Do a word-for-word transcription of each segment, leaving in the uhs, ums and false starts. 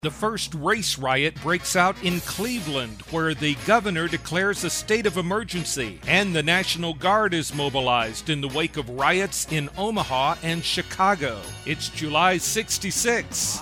The first race riot breaks out in Cleveland, where the governor declares a state of emergency, and the National Guard is mobilized in the wake of riots in Omaha and Chicago. It's July sixty-six.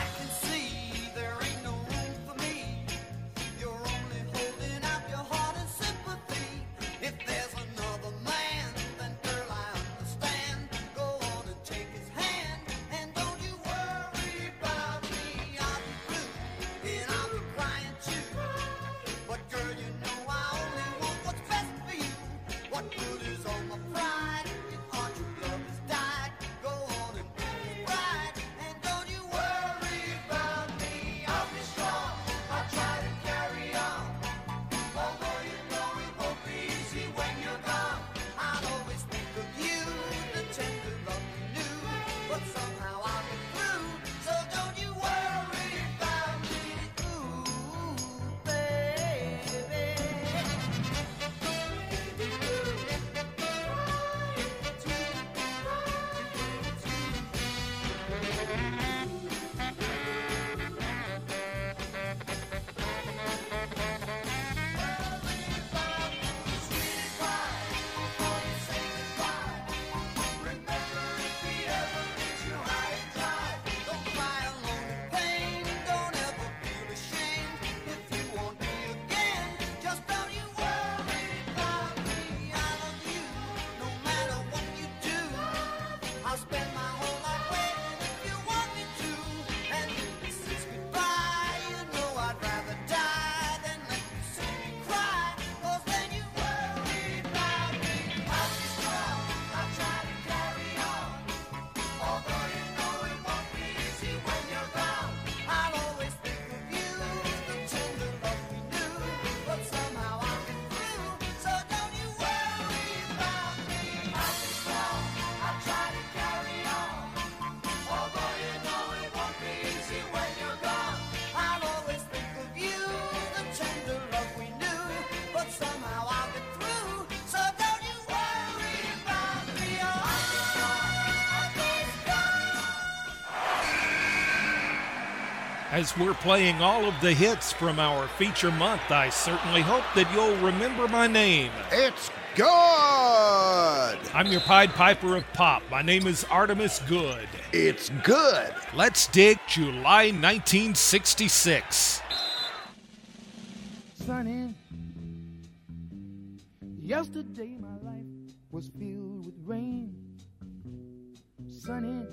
As we're playing all of the hits from our feature month, I certainly hope that you'll remember my name. It's Good! I'm your Pied Piper of Pop. My name is Artemus Good. It's good! Let's dig July nineteen sixty-six. Sunny, yesterday my life was filled with rain. Sunny,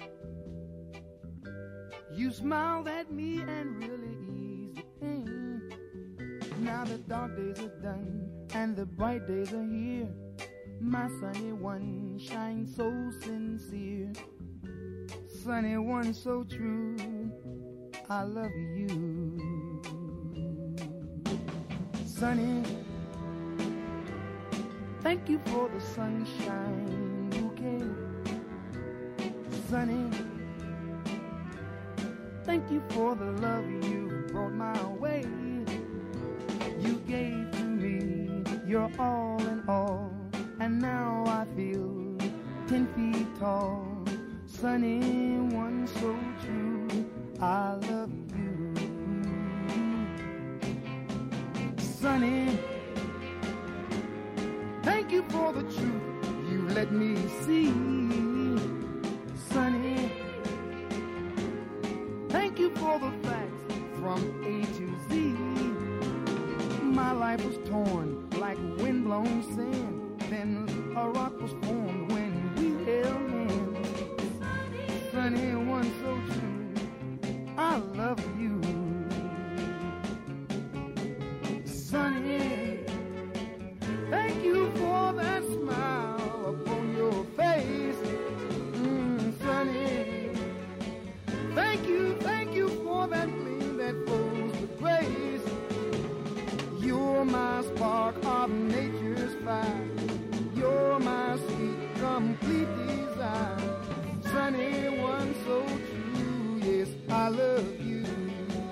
you smiled at me and really eased the pain. Now the dark days are done and the bright days are here. My sunny one shines so sincere. Sunny one so true, I love you. Sunny, thank you for the sunshine bouquet. Sunny, thank you for the love you brought my way. You gave to me your all in all, and now I feel ten feet tall. Sunny one so true, I love you. Sunny, thank you for the truth you let me see. Sunny, thank you for the facts from A to Z. My life was torn like windblown sand. Then a rock was formed when we held hands. Sunny one so true, I love you. Sunny, thank you for that smile upon your face. Mm, sunny, thank you, thank you for that gleam that flows with grace. You're my spark of nature's fire. You're my sweet, complete desire. Sunny one so true, yes, I love you.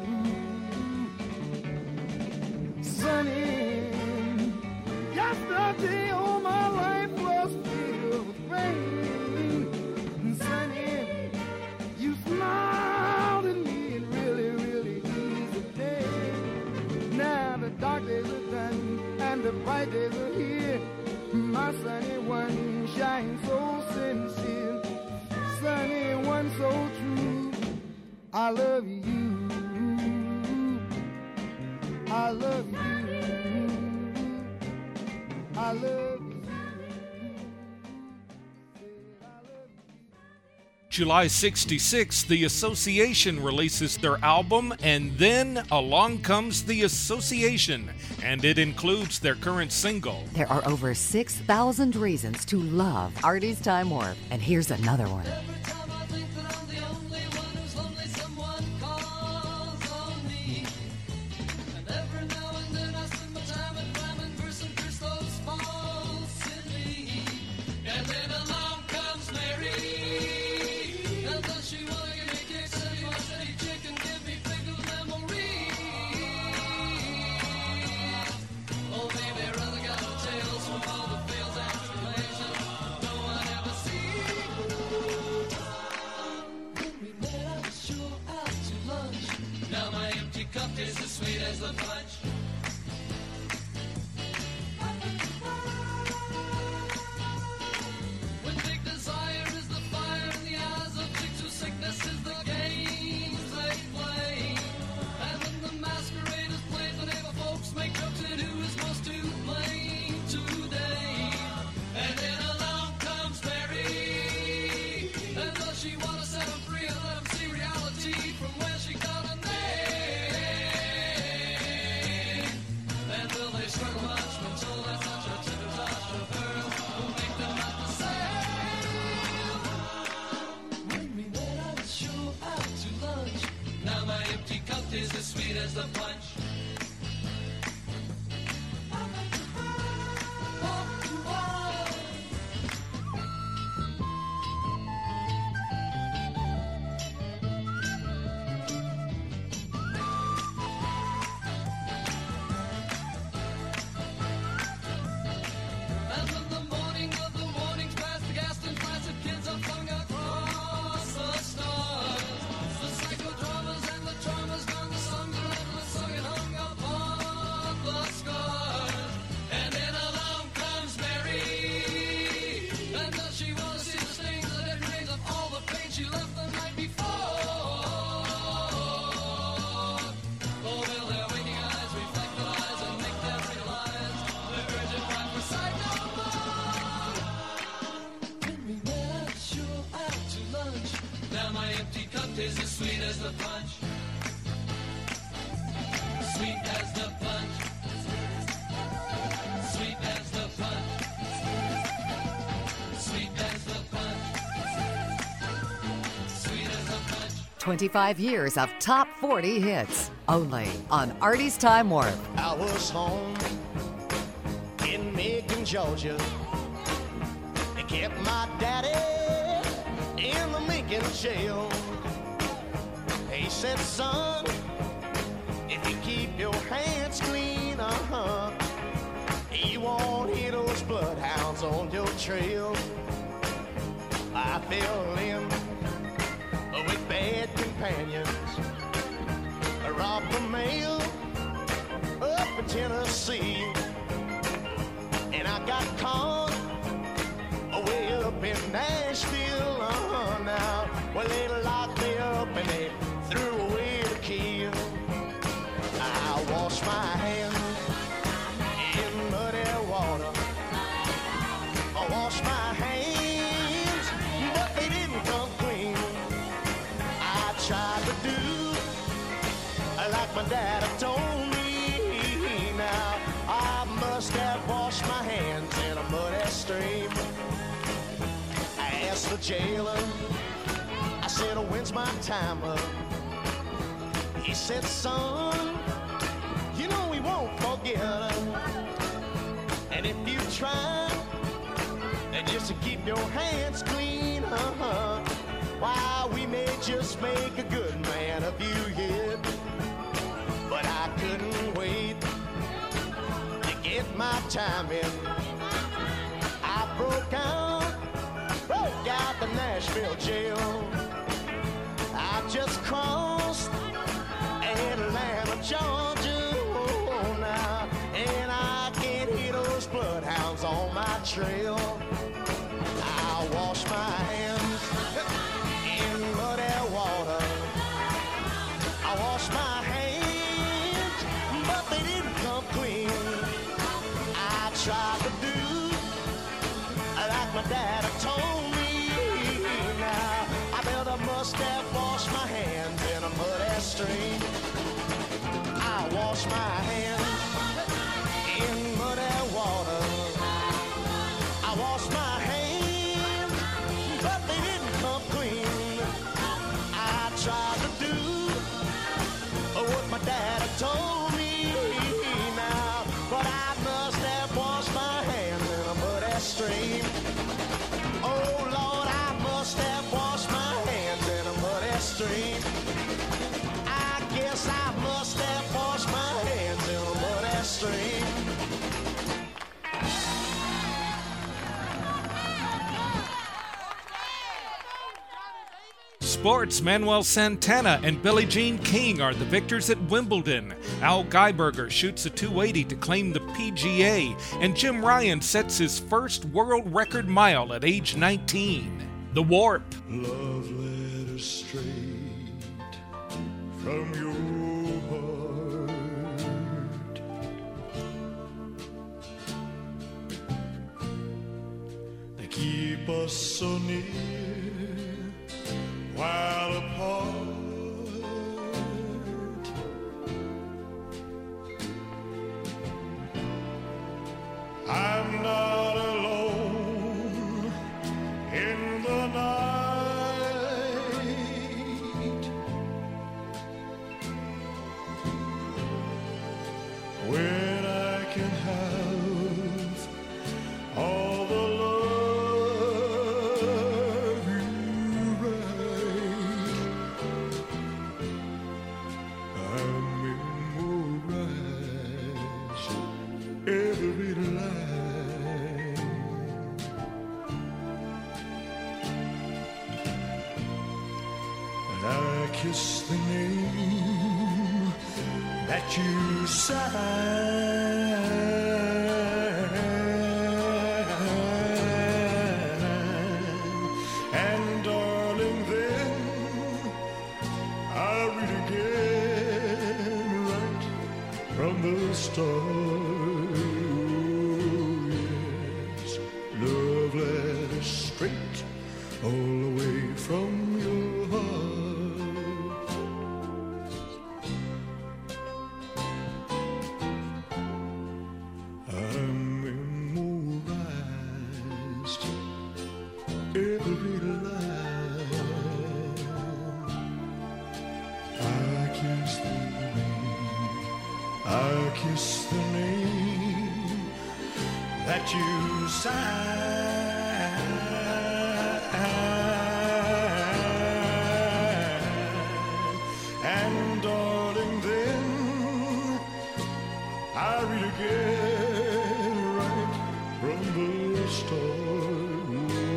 and the bright days are here. My sunny one shines so sincere, sunny one so true. I love you, I love you, I love you. July sixty-six, the Association releases their album, And Then Along Comes the Association, and it includes their current single. There are over six thousand reasons to love Artie's Time Warp, and here's another one. twenty-five years of top forty hits, only on Artie's Time Warp. I was home in Macon, Georgia. They kept my daddy in the Lincoln jail. He said, son, if you keep your hands clean, uh-huh, you won't hear those bloodhounds on your trail. I fell in with bad companions. I robbed the mail up in Tennessee, and I got caught way up in Nashville. Uh-huh, now, well, they locked me up and they threw away the key. I washed my hands in muddy water. I washed my hands, but they didn't come clean. I tried to do like my dad had told me. Now I must have washed my hands in a muddy stream. I asked the jailer, I said, oh, when's my time up? He said, son, you know we won't forget. And if you try just to keep your hands clean, uh-huh, why, we may just make a good man of you yet. But I couldn't wait to get my time in. I broke out, broke out the Nashville jail. I just crossed Atlanta, Georgia, oh, now, and I can't trail. I wash my hands in muddy water. I wash my hands, but they didn't come clean. I tried to do like my dad told me. Now I bet I must have washed my hands in a muddy stream. I wash my hands in muddy water. I wash my hands, but they didn't come clean. I tried to do what my dad told me now, but I must have washed my hands in a muddy stream. Oh Lord, I must have washed my hands in a muddy stream. I guess I must have washed my hands in a muddy stream. Sports, Manuel Santana and Billie Jean King are the victors at Wimbledon. Al Geiberger shoots a two eighty to claim the P G A, and Jim Ryan sets his first world record mile at age nineteen. The Warp. Love letters straight from your heart. They keep us so near while apart. I'm not alone in the night when I can have all the love you write. I'm memorized every line. And I kiss the name that you sign. And darling, then I read again right from the start. Yes, love letters straight all the way from your heart. I'm memorized every line. I kiss the name, I kiss the name that you sign. And darling, then I read again right from the start.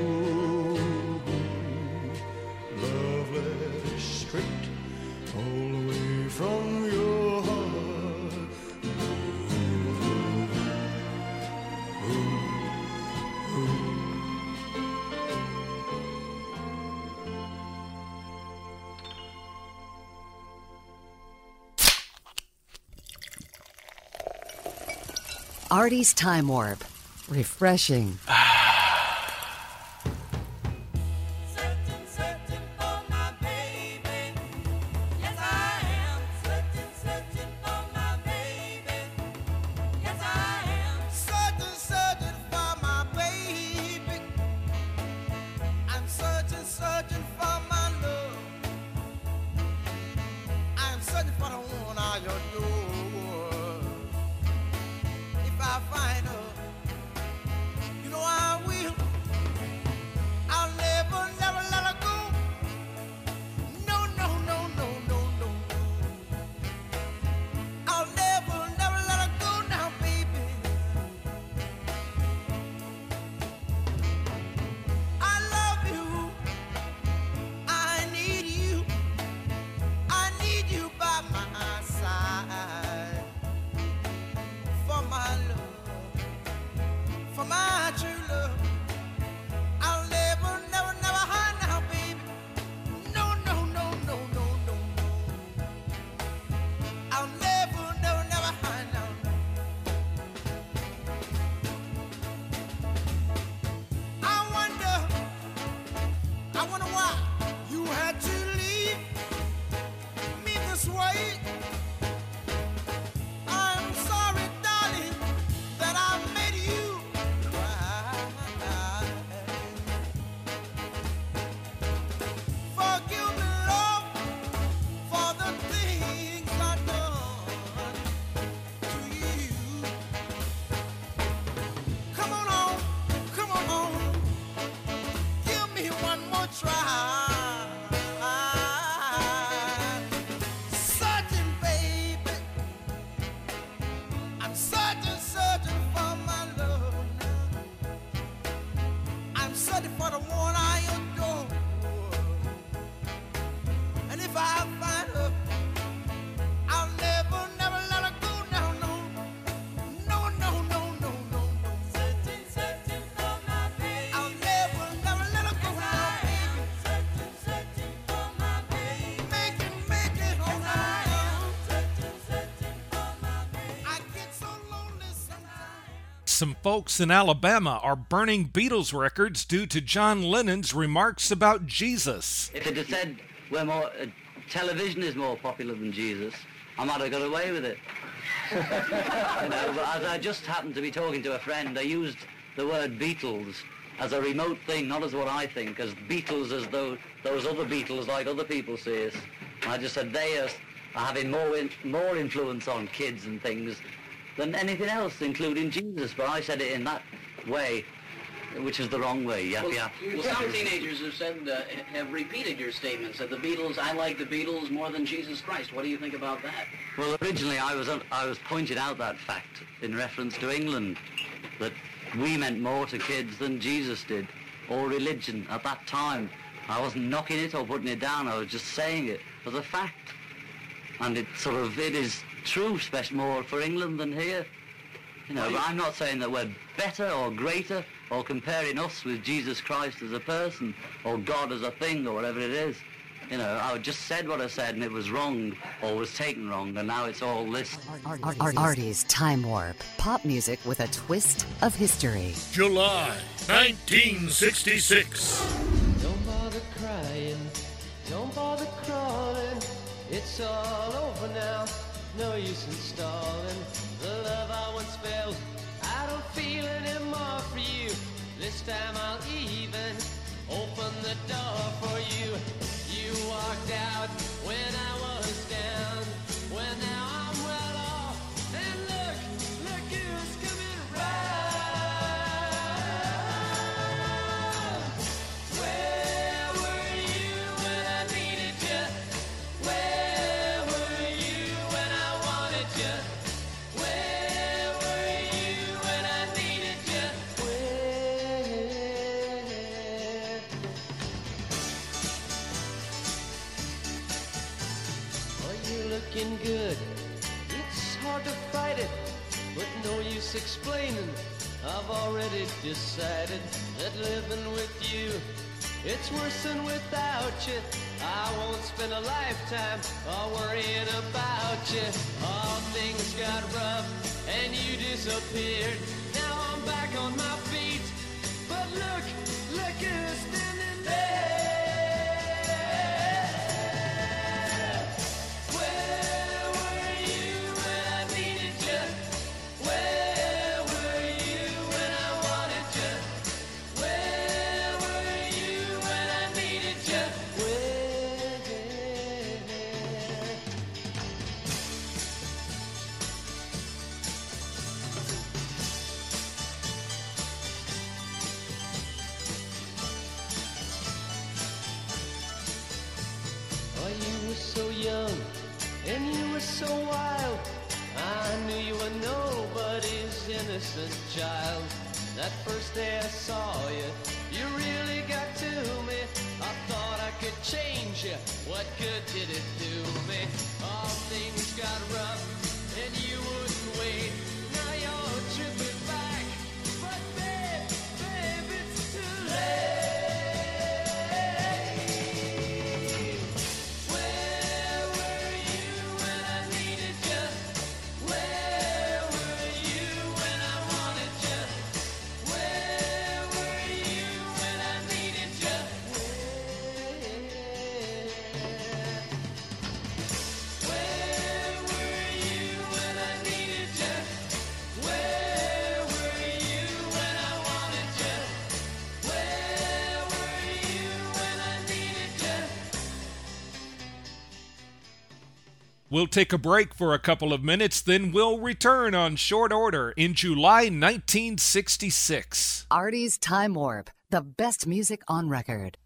Love letters straight all the way from your heart. Artie's Time Warp. Refreshing. Searching, searching for my baby. Yes, I am. Searching, searching for my baby. Yes, I am. Searching, searching for my baby. I'm searching, searching for my love. I'm searching for the one I adore. If I find her, you know I some folks in Alabama are burning Beatles records due to John Lennon's remarks about Jesus. If it had said we're more, uh, television is more popular than Jesus, I might have got away with it. You know, but as I just happened to be talking to a friend, I used the word Beatles as a remote thing, not as what I think, as Beatles as though those other Beatles like other people see us. And I just said they are, are having more in, more influence on kids and things than anything else, including Jesus. But I said it in that way, which is the wrong way. Yap, well, yap. well, some teenagers have said, uh, have repeated your statements that the Beatles, I like the Beatles more than Jesus Christ. What do you think about that? Well, originally I was I was pointing out that fact in reference to England, that we meant more to kids than Jesus did, or religion at that time. I wasn't knocking it or putting it down. I was just saying it as a fact, and it sort of it is true, especially more for England than here. You know, but I'm not saying that we're better or greater or comparing us with Jesus Christ as a person or God as a thing or whatever it is. You know, I just said what I said and it was wrong or was taken wrong, and now it's all this. Artie's Time Warp. Pop music with a twist of history. July nineteen sixty-six. Don't bother crying, don't bother crawling. It's all over now, no use in stalling. The love I once felt, I don't feel anymore for you. This time I'll even open the door for you. You walked out when I was down, when now I'm well off. And look, look who's coming round. Where were you when I needed you? Where were you when I wanted you? Where were you when I needed you? Where? Oh, you're looking good. It's hard to fight it, but no use explaining. I've already decided that living with you, it's worse than without you. I won't spend a lifetime all worrying about you. All things got rough and you disappeared. Now I'm back on my feet, but look, look who's standing there. Where were you when I needed you? Where were you when I wanted you? Where were you when I needed you? Where? Oh, you were so young and you were so wild. I knew you were nobody's innocent child. That first day I saw you, you really got to me. I thought I could change you. What good did it do me? All things got rough and you wouldn't wait. Now you're tripping back, but babe, babe, it's too late. Where were you when I needed you? Where were you when I wanted you? Where were you when I needed you? Where were you when I needed you? Where were you when I wanted you? Where were you when I needed you? We'll take a break for a couple of minutes, then we'll return on short order in July nineteen sixty-six. Artie's Time Warp. The best music on record.